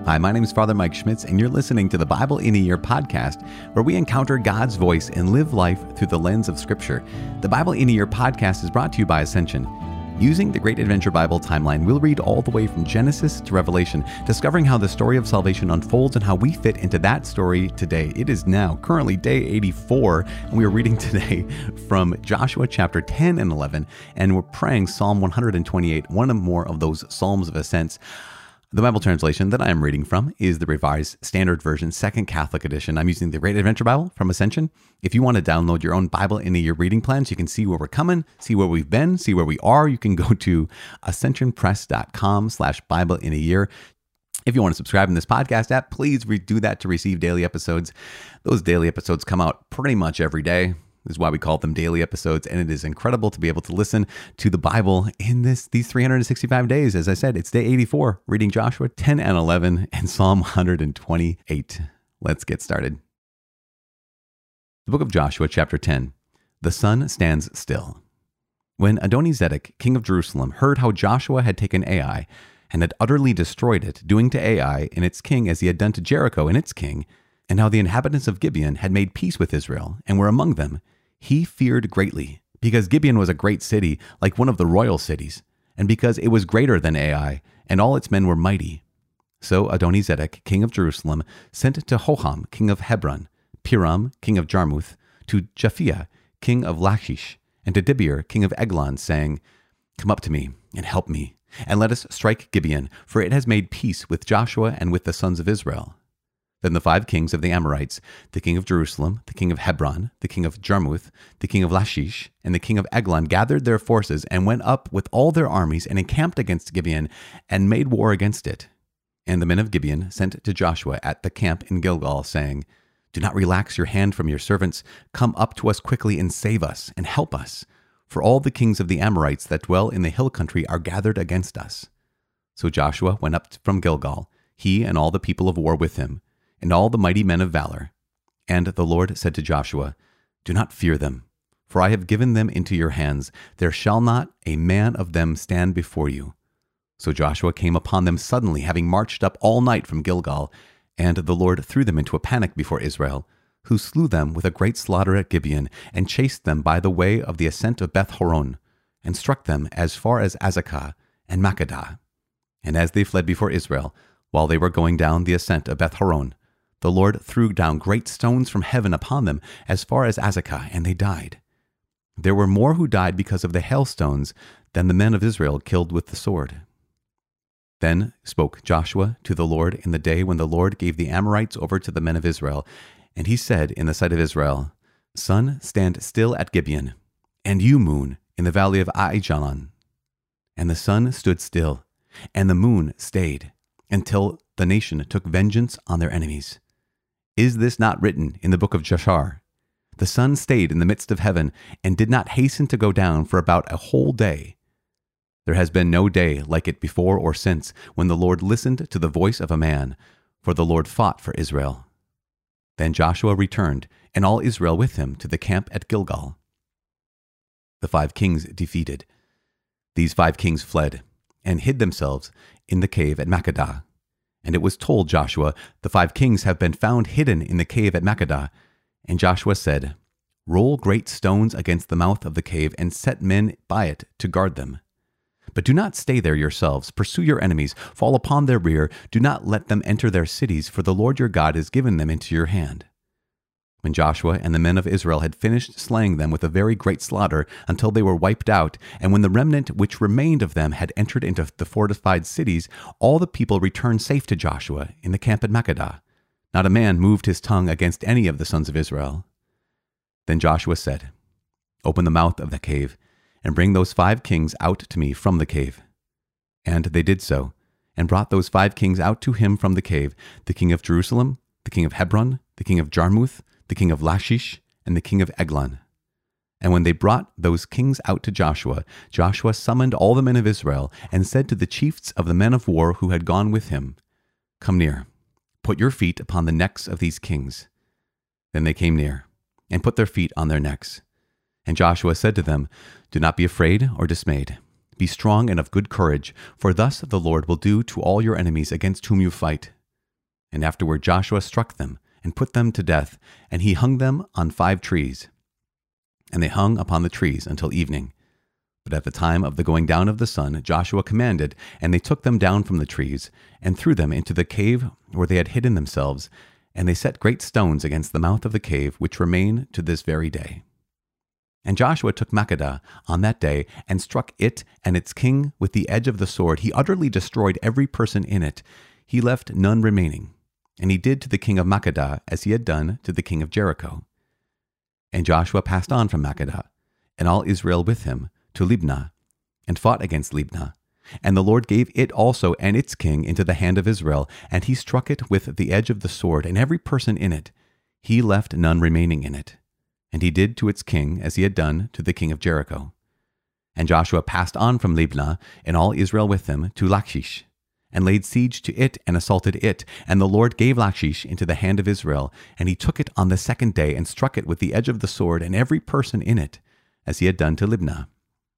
Hi, my name is Father Mike Schmitz, and you're listening to the Bible in a Year podcast, where we encounter God's voice and live life through the lens of Scripture. The Bible in a Year podcast is brought to you by Ascension. Using the Great Adventure Bible timeline, we'll read all the way from Genesis to Revelation, discovering how the story of salvation unfolds and how we fit into that story today. It is now currently day 84, and we are reading today from Joshua chapter 10 and 11, and we're praying Psalm 128, one or more of those Psalms of Ascents. The Bible translation that I am reading from is the Revised Standard Version, Second Catholic Edition. I'm using the Great Adventure Bible from Ascension. If you want to download your own Bible in a Year reading plans, you can see where we're coming, see where we've been, see where we are. You can go to ascensionpress.com/Bible in a Year. If you want to subscribe in this podcast app, please do that to receive daily episodes. Those daily episodes come out pretty much every day. This is why we call them daily episodes, and it is incredible to be able to listen to the Bible in these 365 days. As I said, it's day 84, reading Joshua 10 and 11 and Psalm 128. Let's get started. The book of Joshua, chapter 10. The sun stands still. When Adoni-Zedek, king of Jerusalem, heard how Joshua had taken Ai and had utterly destroyed it, doing to Ai and its king as he had done to Jericho and its king, and how the inhabitants of Gibeon had made peace with Israel and were among them, he feared greatly, because Gibeon was a great city, like one of the royal cities, and because it was greater than Ai, and all its men were mighty. So Adoni-Zedek, king of Jerusalem, sent to Hoham, king of Hebron, Piram, king of Jarmuth, to Japhia, king of Lachish, and to Dibir, king of Eglon, saying, "Come up to me, and help me, and let us strike Gibeon, for it has made peace with Joshua and with the sons of Israel." Then the 5 kings of the Amorites, the king of Jerusalem, the king of Hebron, the king of Jarmuth, the king of Lachish, and the king of Eglon gathered their forces and went up with all their armies and encamped against Gibeon and made war against it. And the men of Gibeon sent to Joshua at the camp in Gilgal, saying, "Do not relax your hand from your servants. Come up to us quickly and save us and help us. For all the kings of the Amorites that dwell in the hill country are gathered against us." So Joshua went up from Gilgal, he and all the people of war with him, and all the mighty men of valor. And the Lord said to Joshua, "Do not fear them, for I have given them into your hands. There shall not a man of them stand before you." So Joshua came upon them suddenly, having marched up all night from Gilgal, and the Lord threw them into a panic before Israel, who slew them with a great slaughter at Gibeon, and chased them by the way of the ascent of Beth Horon, and struck them as far as Azekah and Makkedah. And as they fled before Israel, while they were going down the ascent of Beth Horon, the Lord threw down great stones from heaven upon them as far as Azekah, and they died. There were more who died because of the hailstones than the men of Israel killed with the sword. Then spoke Joshua to the Lord in the day when the Lord gave the Amorites over to the men of Israel, and he said in the sight of Israel, "Sun, stand still at Gibeon, and you, moon, in the valley of Aijalon." And the sun stood still, and the moon stayed, until the nation took vengeance on their enemies. Is this not written in the book of Jashar? The sun stayed in the midst of heaven and did not hasten to go down for about a whole day. There has been no day like it before or since, when the Lord listened to the voice of a man, for the Lord fought for Israel. Then Joshua returned, and all Israel with him, to the camp at Gilgal. The 5 kings defeated. These 5 kings fled and hid themselves in the cave at Makkedah. And it was told Joshua, "The 5 kings have been found hidden in the cave at Makkedah." And Joshua said, "Roll great stones against the mouth of the cave and set men by it to guard them. But do not stay there yourselves. Pursue your enemies. Fall upon their rear. Do not let them enter their cities, for the Lord your God has given them into your hand." When Joshua and the men of Israel had finished slaying them with a very great slaughter until they were wiped out, and when the remnant which remained of them had entered into the fortified cities, all the people returned safe to Joshua in the camp at Makkedah. Not a man moved his tongue against any of the sons of Israel. Then Joshua said, "Open the mouth of the cave, and bring those 5 kings out to me from the cave." And they did so, and brought those 5 kings out to him from the cave, the king of Jerusalem, the king of Hebron, the king of Jarmuth, the king of Lachish, and the king of Eglon. And when they brought those kings out to Joshua, Joshua summoned all the men of Israel, and said to the chiefs of the men of war who had gone with him, "Come near, put your feet upon the necks of these kings." Then they came near, and put their feet on their necks. And Joshua said to them, "Do not be afraid or dismayed. Be strong and of good courage, for thus the Lord will do to all your enemies against whom you fight. And afterward Joshua struck them and put them to death, and he hung them on 5 trees. And they hung upon the trees until evening. But at the time of the going down of the sun, Joshua commanded, and they took them down from the trees, and threw them into the cave where they had hidden themselves, and they set great stones against the mouth of the cave, which remain to this very day. And Joshua took Makkedah on that day, and struck it and its king with the edge of the sword. He utterly destroyed every person in it. He left none remaining. And he did to the king of Makkedah as he had done to the king of Jericho. And Joshua passed on from Makkedah, and all Israel with him, to Libnah, and fought against Libnah. And the Lord gave it also and its king into the hand of Israel, and he struck it with the edge of the sword, and every person in it. He left none remaining in it. And he did to its king as he had done to the king of Jericho. And Joshua passed on from Libnah, and all Israel with him, to Lachish, and laid siege to it and assaulted it. And the Lord gave Lachish into the hand of Israel, and he took it on the 2nd day, and struck it with the edge of the sword, and every person in it, as he had done to Libnah.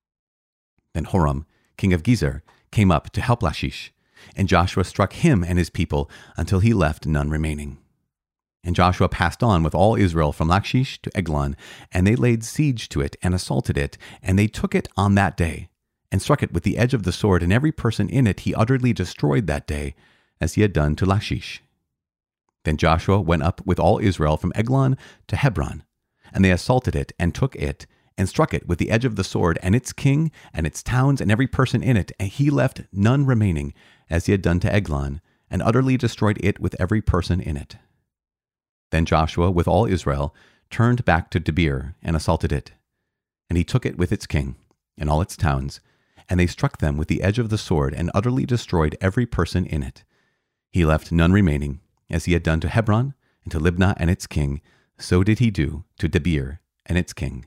Then Horam, king of Gezer, came up to help Lachish, and Joshua struck him and his people until he left none remaining. And Joshua passed on with all Israel from Lachish to Eglon, and they laid siege to it and assaulted it, and they took it on that day, and struck it with the edge of the sword, and every person in it he utterly destroyed that day, as he had done to Lachish. Then Joshua went up with all Israel from Eglon to Hebron, and they assaulted it, and took it, and struck it with the edge of the sword, and its king, and its towns, and every person in it, and he left none remaining, as he had done to Eglon, and utterly destroyed it with every person in it. Then Joshua, with all Israel, turned back to Debir, and assaulted it. And he took it with its king, and all its towns, and they struck them with the edge of the sword, and utterly destroyed every person in it. He left none remaining, as he had done to Hebron, and to Libnah and its king, so did he do to Debir and its king.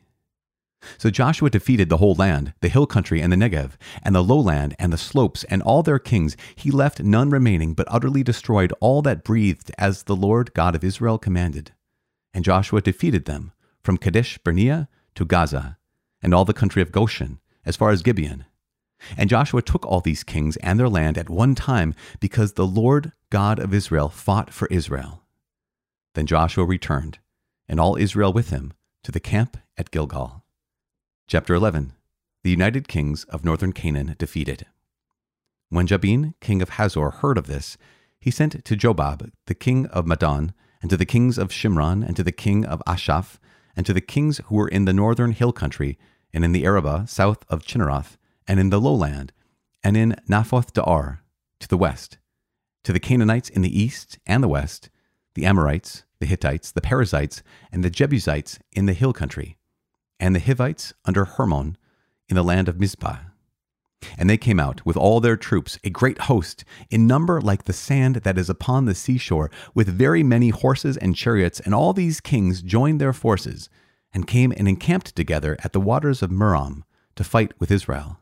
So Joshua defeated the whole land, the hill country and the Negev, and the lowland and the slopes, and all their kings. He left none remaining, but utterly destroyed all that breathed, as the Lord God of Israel commanded. And Joshua defeated them from Kadesh Barnea to Gaza, and all the country of Goshen, as far as Gibeon. And Joshua took all these kings and their land at one time, because the Lord God of Israel fought for Israel. Then Joshua returned, and all Israel with him, to the camp at Gilgal. Chapter 11. The United Kings of Northern Canaan defeated. When Jabin, king of Hazor, heard of this, he sent to Jobab, the king of Madon, and to the kings of Shimron, and to the king of Ashaph, and to the kings who were in the northern hill country, and in the Arabah south of Chinneroth, and in the lowland, and in Naphoth Da'ar to the west, to the Canaanites in the east and the west, the Amorites, the Hittites, the Perizzites, and the Jebusites in the hill country, and the Hivites under Hermon in the land of Mizpah. And they came out with all their troops, a great host, in number like the sand that is upon the seashore, with very many horses and chariots. And all these kings joined their forces, and came and encamped together at the waters of Merom to fight with Israel.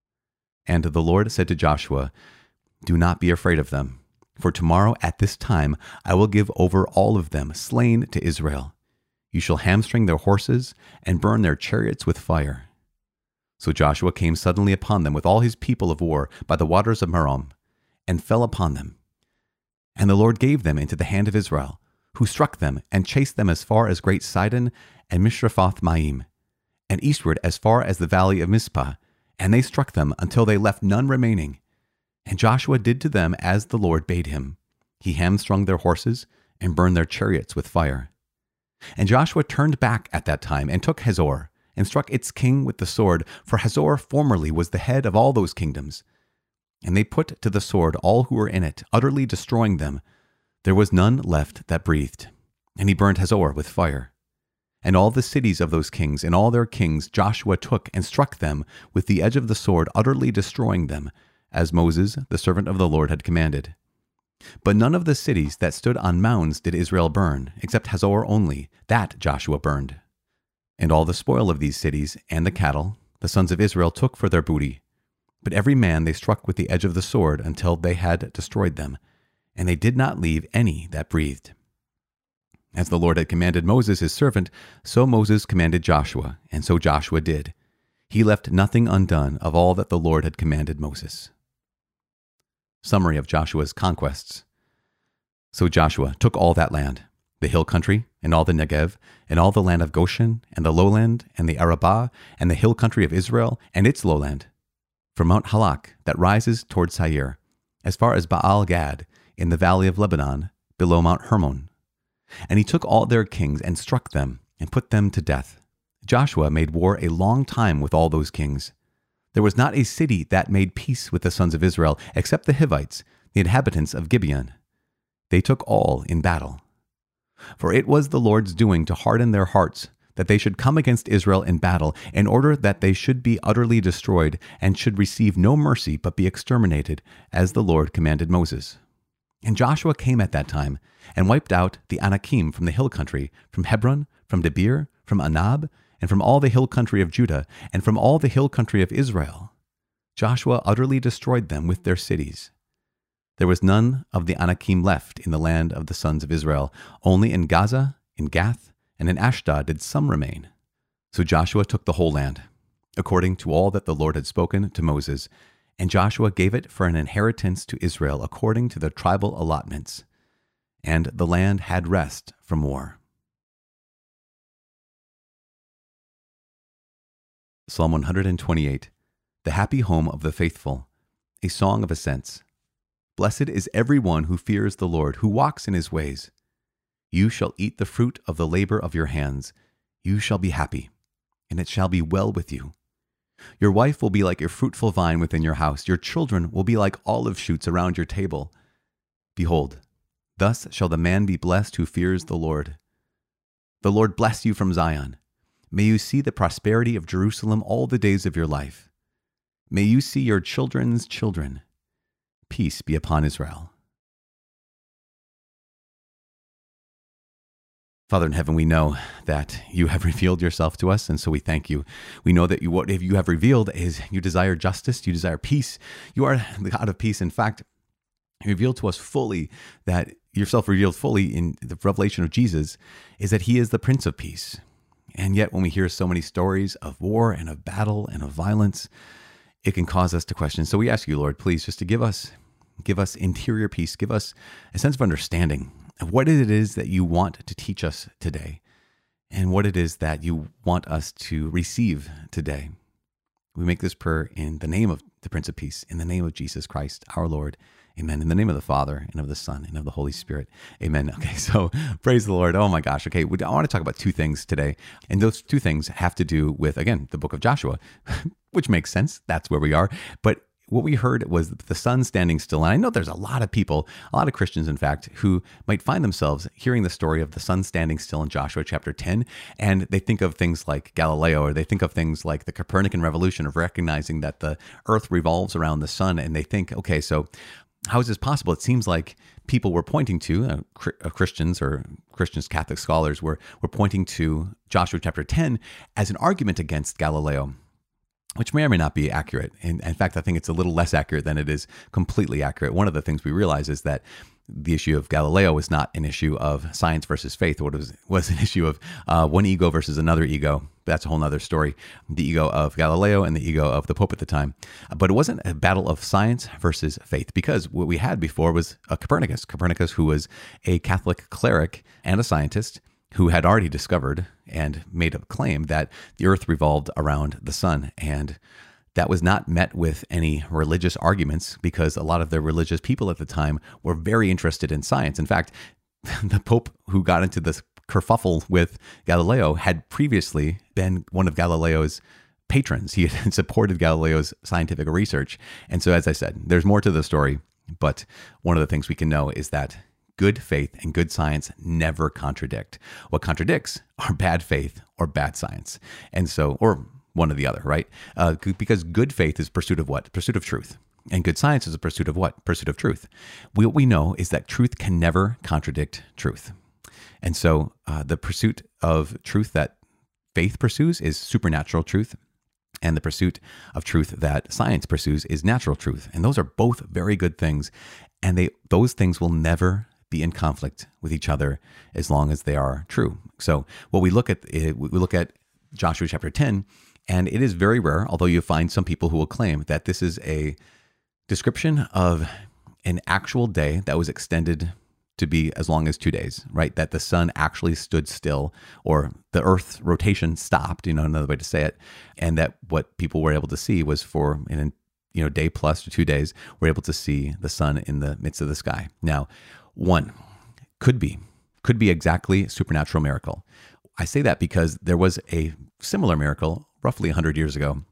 And the Lord said to Joshua, "Do not be afraid of them, for tomorrow at this time I will give over all of them slain to Israel. You shall hamstring their horses and burn their chariots with fire." So Joshua came suddenly upon them with all his people of war by the waters of Merom, and fell upon them. And the Lord gave them into the hand of Israel, who struck them and chased them as far as great Sidon and Mishrephoth Maim, and eastward as far as the valley of Mizpah, and they struck them until they left none remaining. And Joshua did to them as the Lord bade him. He hamstrung their horses and burned their chariots with fire. And Joshua turned back at that time and took Hazor, and struck its king with the sword, for Hazor formerly was the head of all those kingdoms. And they put to the sword all who were in it, utterly destroying them. There was none left that breathed. And he burned Hazor with fire. And all the cities of those kings and all their kings Joshua took and struck them with the edge of the sword, utterly destroying them, as Moses, the servant of the Lord, had commanded. But none of the cities that stood on mounds did Israel burn, except Hazor only, that Joshua burned. And all the spoil of these cities and the cattle the sons of Israel took for their booty. But every man they struck with the edge of the sword until they had destroyed them, and they did not leave any that breathed. As the Lord had commanded Moses his servant, so Moses commanded Joshua, and so Joshua did. He left nothing undone of all that the Lord had commanded Moses. Summary of Joshua's conquests. So Joshua took all that land, the hill country, and all the Negev, and all the land of Goshen, and the lowland, and the Arabah, and the hill country of Israel, and its lowland, from Mount Halak that rises toward Seir, as far as Baal Gad, in the valley of Lebanon, below Mount Hermon. And he took all their kings and struck them, and put them to death. Joshua made war a long time with all those kings. There was not a city that made peace with the sons of Israel, except the Hivites, the inhabitants of Gibeon. They took all in battle. For it was the Lord's doing to harden their hearts, that they should come against Israel in battle, in order that they should be utterly destroyed, and should receive no mercy, but be exterminated, as the Lord commanded Moses. And Joshua came at that time, and wiped out the Anakim from the hill country, from Hebron, from Debir, from Anab, and from all the hill country of Judah, and from all the hill country of Israel. Joshua utterly destroyed them with their cities. There was none of the Anakim left in the land of the sons of Israel. Only in Gaza, in Gath, and in Ashdod did some remain. So Joshua took the whole land, according to all that the Lord had spoken to Moses, and Joshua gave it for an inheritance to Israel according to the tribal allotments. And the land had rest from war. Psalm 128, the happy home of the faithful, a song of ascents. Blessed is every one who fears the Lord, who walks in his ways. You shall eat the fruit of the labor of your hands. You shall be happy, and it shall be well with you. Your wife will be like a fruitful vine within your house. Your children will be like olive shoots around your table. Behold, thus shall the man be blessed who fears the Lord. The Lord bless you from Zion. May you see the prosperity of Jerusalem all the days of your life. May you see your children's children. Peace be upon Israel. Father in heaven, we know that you have revealed yourself to us, and so we thank you. We know that what you have revealed is you desire justice, you desire peace. You are the God of peace. In fact, you revealed to us fully that yourself revealed fully in the revelation of Jesus is that he is the Prince of Peace. And yet when we hear so many stories of war and of battle and of violence, it can cause us to question. So we ask you, Lord, please just to give us interior peace, give us a sense of understanding of what it is that you want to teach us today and what it is that you want us to receive today. We make this prayer in the name of the Prince of Peace, in the name of Jesus Christ, our Lord. Amen. In the name of the Father, and of the Son, and of the Holy Spirit. Amen. Okay, so praise the Lord. Oh my gosh. Okay, I want to talk about two things today. And those two things have to do with, again, the book of Joshua, which makes sense. That's where we are. But what we heard was the sun standing still. And I know there's a lot of people, a lot of Christians, in fact, who might find themselves hearing the story of the sun standing still in Joshua chapter 10. And they think of things like Galileo, or they think of things like the Copernican revolution of recognizing that the earth revolves around the sun. And they think, okay, so how is this possible? It seems like people were pointing to, Christians or Christians, Catholic scholars were pointing to Joshua chapter 10 as an argument against Galileo, which may or may not be accurate. And in fact, I think it's a little less accurate than it is completely accurate. One of the things we realize is that the issue of Galileo was not an issue of science versus faith. What it was an issue of one ego versus another ego. That's a whole other story. The ego of Galileo and the ego of the Pope at the time. But it wasn't a battle of science versus faith, because what we had before was Copernicus, who was a Catholic cleric and a scientist who had already discovered and made a claim that the earth revolved around the sun. And that was not met with any religious arguments, because a lot of the religious people at the time were very interested in science. In fact, the Pope who got into this kerfuffle with Galileo had previously been one of Galileo's patrons. He had supported Galileo's scientific research. And so, as I said, there's more to the story, but one of the things we can know is that good faith and good science never contradict. What contradicts are bad faith or bad science. And so, or one or the other, right? Because good faith is pursuit of what? Pursuit of truth. And good science is a pursuit of what? Pursuit of truth. What we know is that truth can never contradict truth. And so the pursuit of truth that faith pursues is supernatural truth. And the pursuit of truth that science pursues is natural truth. And those are both very good things. And those things will never be in conflict with each other as long as they are true. So what we look at Joshua chapter 10, and it is very rare, although you find some people who will claim that this is a description of an actual day that was extended to be as long as 2 days, right? That the sun actually stood still, or the Earth's rotation stopped, another way to say it. And that what people were able to see was for an day plus or 2 days, we're able to see the sun in the midst of the sky. Now, one could be exactly supernatural miracle. I say that because there was a similar miracle roughly 100 years ago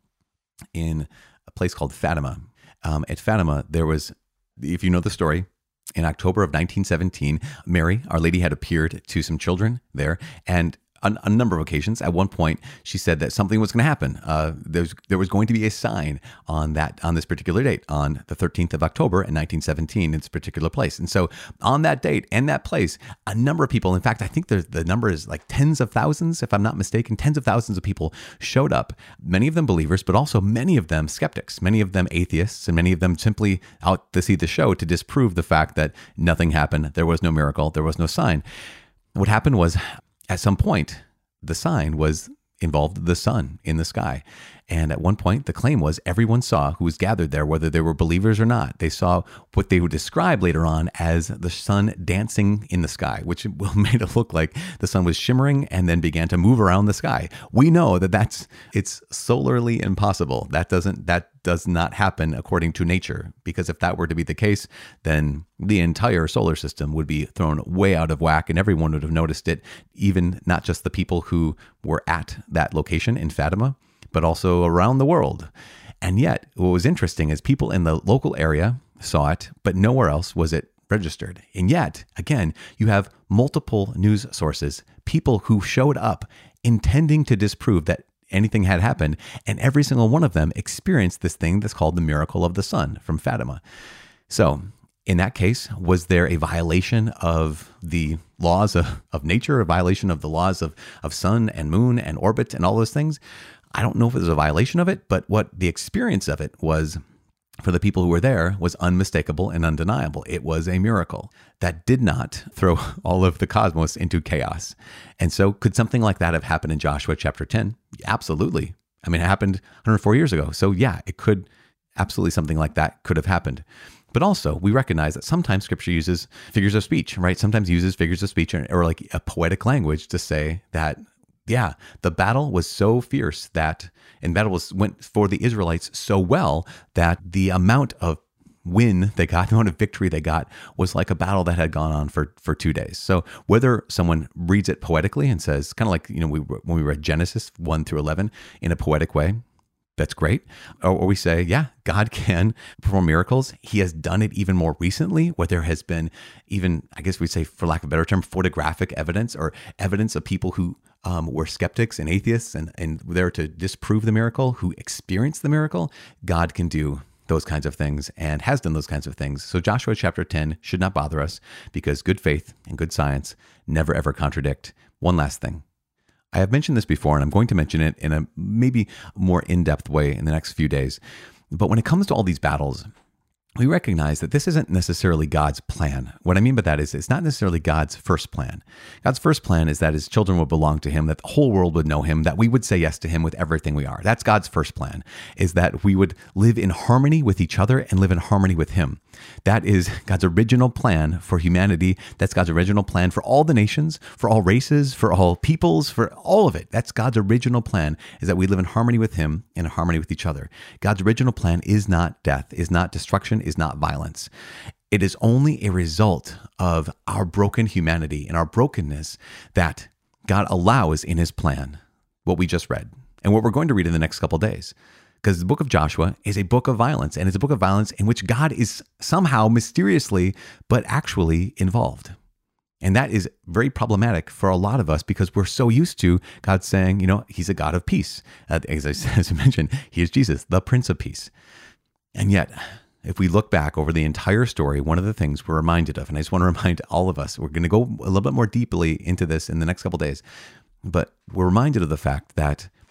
in a place called Fatima. At Fatima, there was, if you know the story, in October of 1917, Mary, Our Lady, had appeared to some children there, and on a number of occasions. At one point, she said that something was going to happen. There was going to be a sign on this particular date, on the 13th of October in 1917, in this particular place. And so on that date and that place, a number of people, in fact, I think the number is like tens of thousands, if I'm not mistaken, tens of thousands of people showed up, many of them believers, but also many of them skeptics, many of them atheists, and many of them simply out to see the show to disprove the fact that nothing happened. There was no miracle. There was no sign. What happened was, at some point, the sign involved the sun in the sky. And at one point, the claim was everyone saw who was gathered there, whether they were believers or not. They saw what they would describe later on as the sun dancing in the sky, which made it look like the sun was shimmering and then began to move around the sky. We know that it's solarly impossible. That does not happen according to nature, because if that were to be the case, then the entire solar system would be thrown way out of whack and everyone would have noticed it, even not just the people who were at that location in Fatima, but also around the world. And yet, what was interesting is people in the local area saw it, but nowhere else was it registered. And yet, again, you have multiple news sources, people who showed up intending to disprove that anything had happened, and every single one of them experienced this thing that's called the miracle of the sun from Fatima. So, in that case, was there a violation of the laws of nature, a violation of the laws of sun and moon and orbit and all those things? I don't know if it was a violation of it, but what the experience of it was for the people who were there was unmistakable and undeniable. It was a miracle that did not throw all of the cosmos into chaos. And so could something like that have happened in Joshua chapter 10? Absolutely. I mean, it happened 104 years ago. So yeah, it could, absolutely something like that could have happened. But also, we recognize that sometimes Scripture uses figures of speech, right? Sometimes uses figures of speech or like a poetic language to say that, yeah, the battle was so fierce and went for the Israelites so well that the amount of win they got, the amount of victory they got was like a battle that had gone on for 2 days. So whether someone reads it poetically and says, kind of like, when we read Genesis 1 through 11 in a poetic way, that's great. Or we say, yeah, God can perform miracles. He has done it even more recently, where there has been even, I guess we'd say, for lack of a better term, photographic evidence or evidence of people who were skeptics and atheists and were there to disprove the miracle, who experienced the miracle. God can do those kinds of things and has done those kinds of things. So Joshua chapter 10 should not bother us, because good faith and good science never ever contradict. One last thing. I have mentioned this before, and I'm going to mention it in a maybe more in-depth way in the next few days. But when it comes to all these battles, we recognize that this isn't necessarily God's plan. What I mean by that is it's not necessarily God's first plan. God's first plan is that his children would belong to him, that the whole world would know him, that we would say yes to him with everything we are. That's God's first plan, is that we would live in harmony with each other and live in harmony with him. That is God's original plan for humanity. That's God's original plan for all the nations, for all races, for all peoples, for all of it. That's God's original plan, is that we live in harmony with him and in harmony with each other. God's original plan is not death, is not destruction, is not violence. It is only a result of our broken humanity and our brokenness that God allows in his plan, what we just read and what we're going to read in the next couple of days. Because the book of Joshua is a book of violence, and it's a book of violence in which God is somehow mysteriously, but actually involved. And that is very problematic for a lot of us, because we're so used to God saying, he's a God of peace. As I mentioned, he is Jesus, the Prince of Peace. And yet, if we look back over the entire story, one of the things we're reminded of, and I just want to remind all of us, we're going to go a little bit more deeply into this in the next couple of days, but we're reminded of the fact that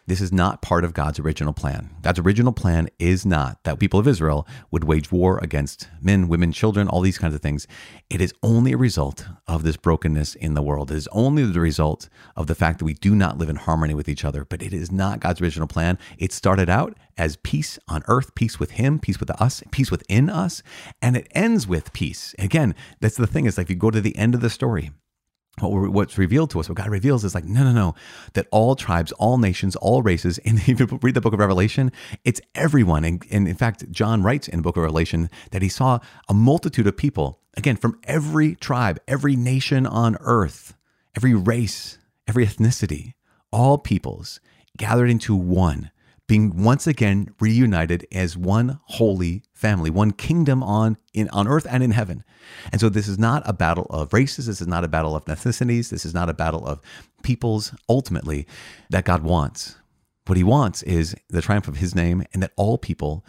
This is not part of God's original plan. God's original plan is not that people of Israel would wage war against men, women, children, all these kinds of things. It is only a result of this brokenness in the world. It is only the result of the fact that we do not live in harmony with each other, but it is not God's original plan. It started out as peace on earth, peace with him, peace with us, peace within us, and it ends with peace. Again, that's the thing, is like if you go to the end of the story, what's revealed to us, what God reveals is like, no, that all tribes, all nations, all races, and if you read the book of Revelation, it's everyone. And in fact, John writes in the book of Revelation that he saw a multitude of people, again, from every tribe, every nation on earth, every race, every ethnicity, all peoples gathered into one, being once again reunited as one holy family, one kingdom on earth and in heaven. And so this is not a battle of races. This is not a battle of ethnicities. This is not a battle of peoples, ultimately, that God wants. What he wants is the triumph of his name, and that all people,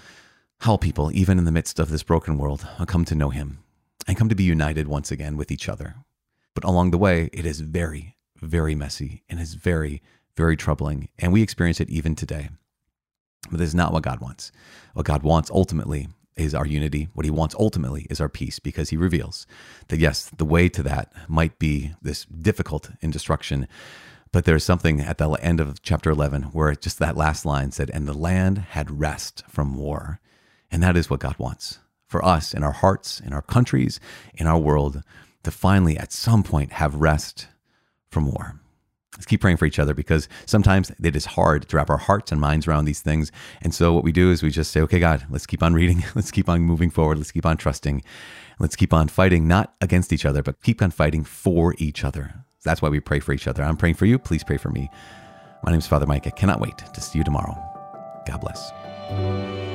even in the midst of this broken world, will come to know him and come to be united once again with each other. But along the way, it is very, very messy and is very, very troubling. And we experience it even today. But this is not what God wants. What God wants ultimately is our unity. What he wants ultimately is our peace, because he reveals that, yes, the way to that might be this difficult in destruction. But there's something at the end of chapter 11 where just that last line said, and the land had rest from war. And that is what God wants for us in our hearts, in our countries, in our world, to finally at some point have rest from war. Let's keep praying for each other, because sometimes it is hard to wrap our hearts and minds around these things. And so what we do is we just say, okay, God, let's keep on reading. Let's keep on moving forward. Let's keep on trusting. Let's keep on fighting, not against each other, but keep on fighting for each other. That's why we pray for each other. I'm praying for you. Please pray for me. My name is Father Mike. I cannot wait to see you tomorrow. God bless.